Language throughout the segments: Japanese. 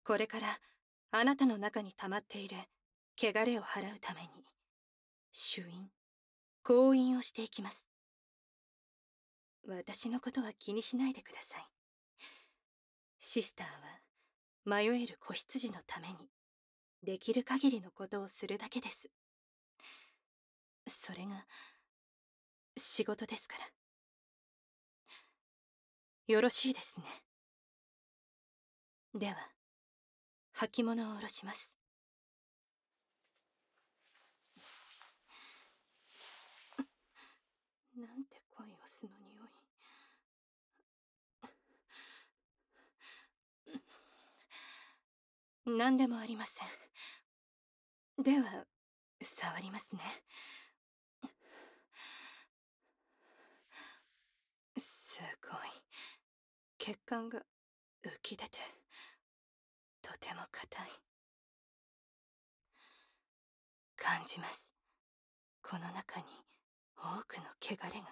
これからあなたの中に溜まっている汚れを払うために朱印、香印をしていきます。私のことは気にしないでください。シスターは迷える子羊のためにできる限りのことをするだけです。それが仕事ですから。よろしいですね。では履物を下ろします。なんて濃いオスの匂い。何でもありません。では触りますね。すごい血管が浮き出てとても硬い。感じます。この中に多くの汚れが。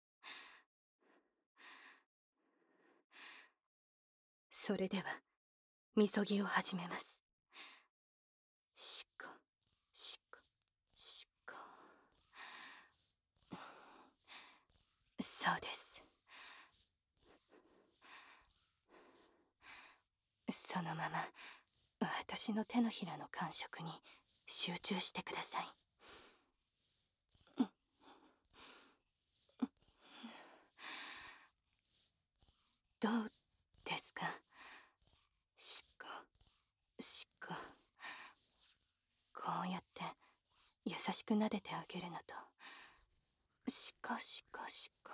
それではみそぎを始めます。しこしこしこ。そうです。そのまま私の手のひらの感触に集中してください。どうですか？しこしこ。こうやって優しく撫でてあげるのと、しこしこしこ、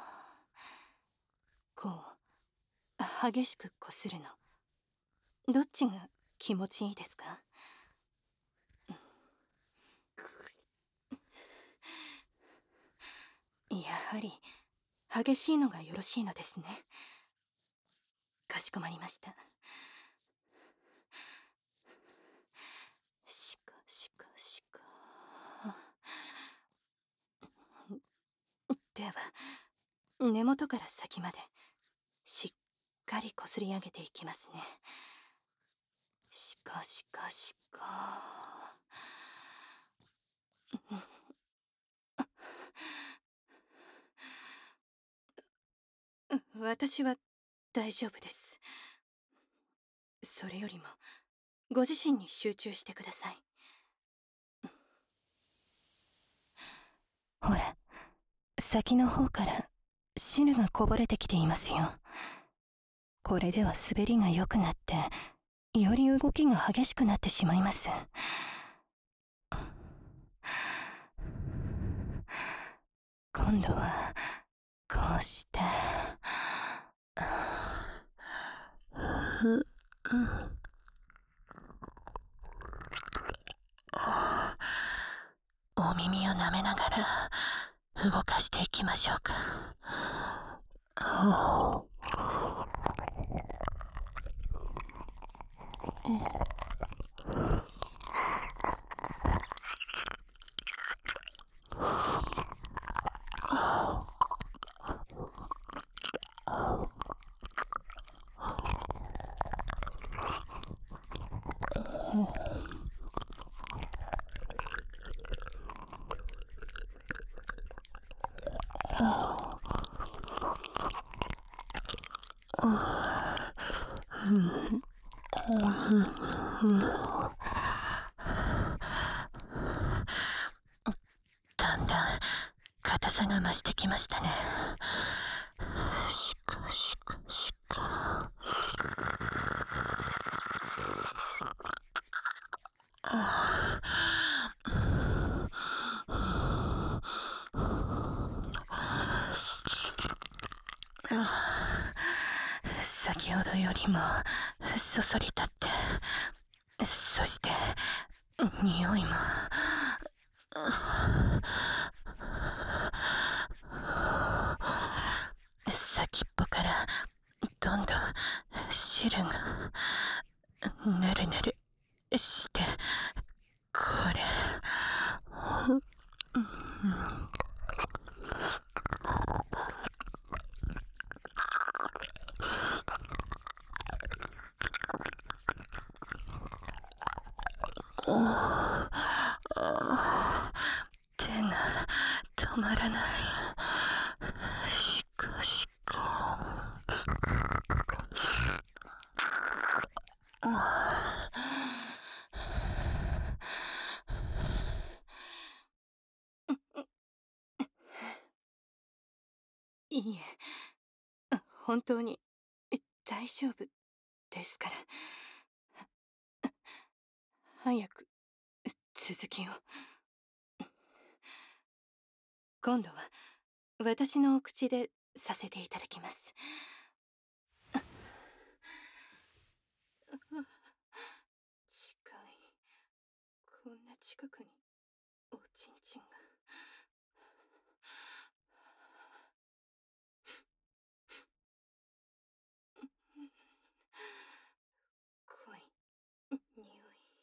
こう激しくこするの、どっちが気持ちいいですか？やはり激しいのがよろしいのですね。かしこまりました。しこしこしこ。では根元から先までしっかりこすり上げていきますね。しこしこしこ。私は大丈夫です。それよりもご自身に集中してください。ほら、先の方から汁がこぼれてきていますよ。これでは滑りが良くなってより動きが激しくなってしまいます。今度はこうしてお耳を舐めながら動かしていきましょうか。だんだん硬さが増してきましたね。しこしこしこ。先ほどよりもそそり立って、そして匂いも先っぽからどんどん汁がぬるぬるして、これ手が止まらない。しかしか。いいえ、本当に大丈夫ですから。早く続きを。今度は私のお口でさせていただきます。近い。こんな近くにおちんちんが。濃い匂い。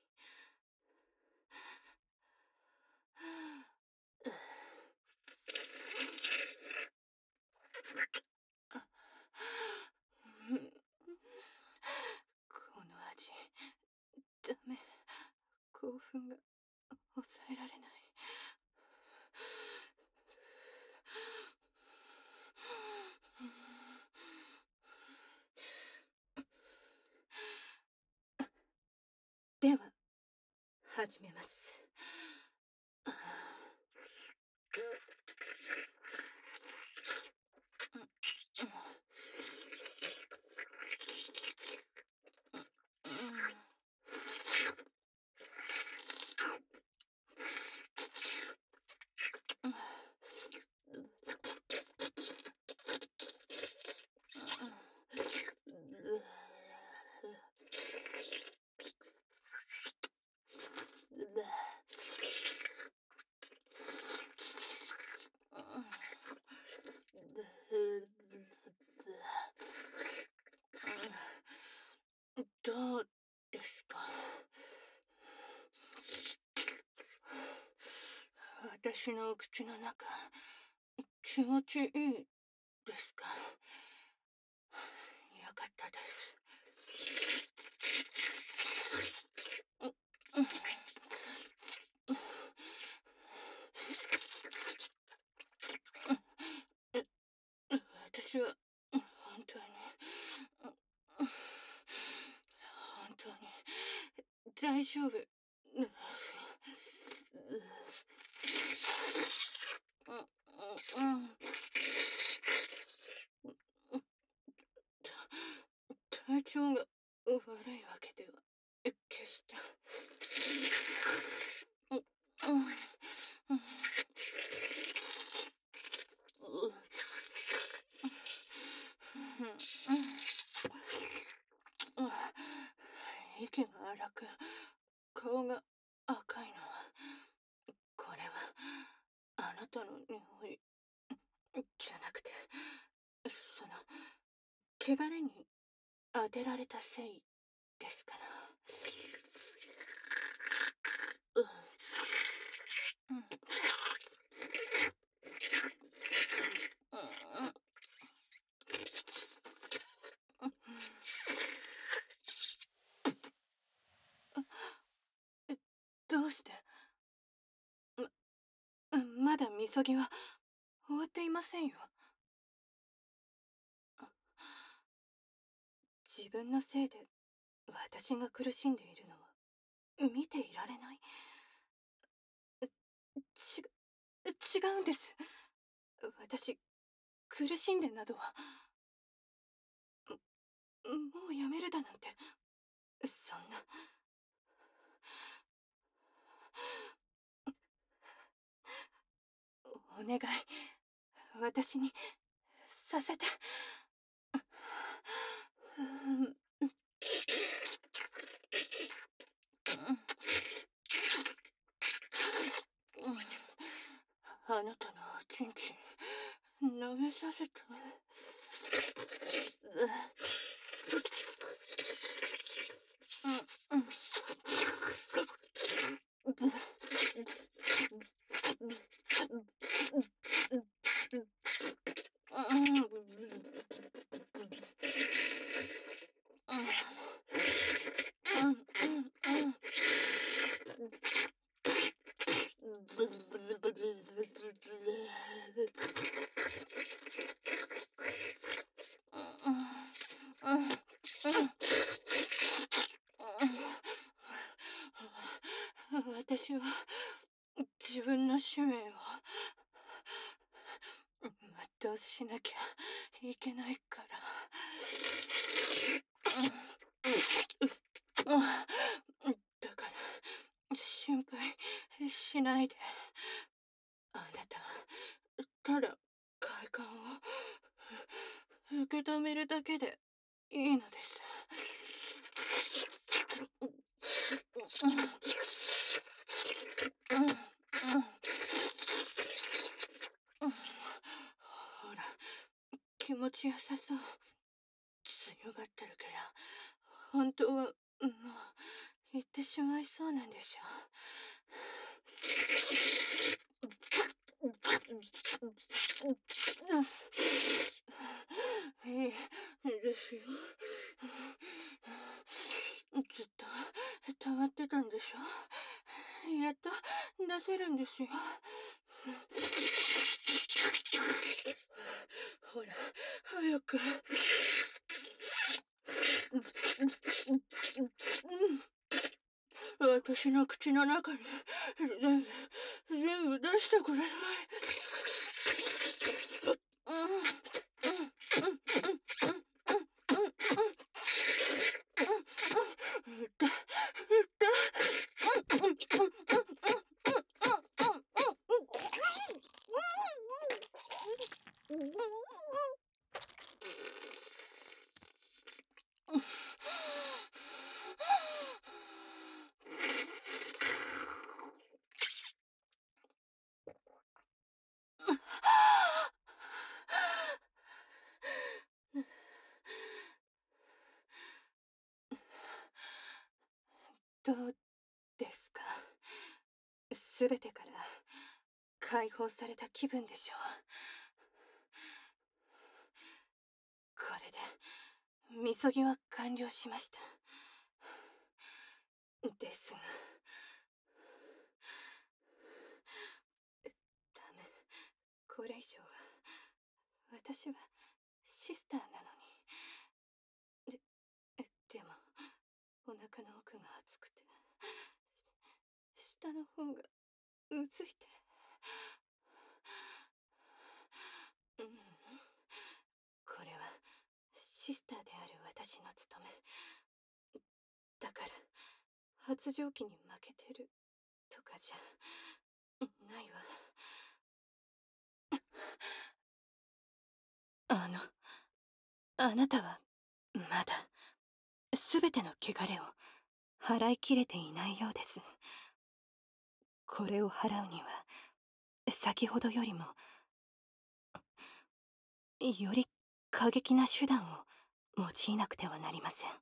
この味、ダメ。興奮が抑えられない。では始めます。どうですか？私のお口の中、気持ちいいですか？よかったです。私は本当に本当に大丈夫。体調が悪いわけでは決して。息が荒く、顔が赤いのは、これはあなたの匂いじゃなくて、その汚れに当てられたせいですから。どうして？まだみそぎは終わっていませんよ。自分のせいで私が苦しんでいるのは見ていられない。違うんです。私苦しんでなどはもうやめるだなんて、そんな。お願い、私にさせて。あなたのおちんちん舐めさせて。 私は自分の使命を全うしなきゃいけないから。だから心配しないで。あなたはただ快感を受け止めるだけでいいのです。ほら、気持ちよさそう。強がってるけど、本当はもう言ってしまいそうなんでしょう。いいですよ。ずっと溜まってたんでしょ。やっと出せるんですよ。ほら、早く。私の口の中に全部出してください。どうですか。すべてから解放された気分でしょう。これでみそぎは完了しました。ですが、ダメ。これ以上は私はシスターなのに。でもお腹の奥が熱くて、下の方がうずいて。これはシスターである私の務めだから、発情期に負けてるとかじゃないわ。あなたはまだすべての汚れを払いきれていないようです。これを払うには先ほどよりもより過激な手段を用いなくてはなりません。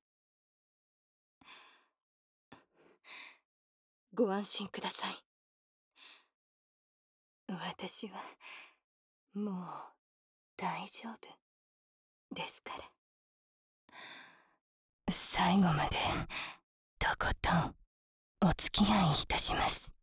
ご安心ください。私はもう大丈夫ですから。最後までとことんお付き合いいたします。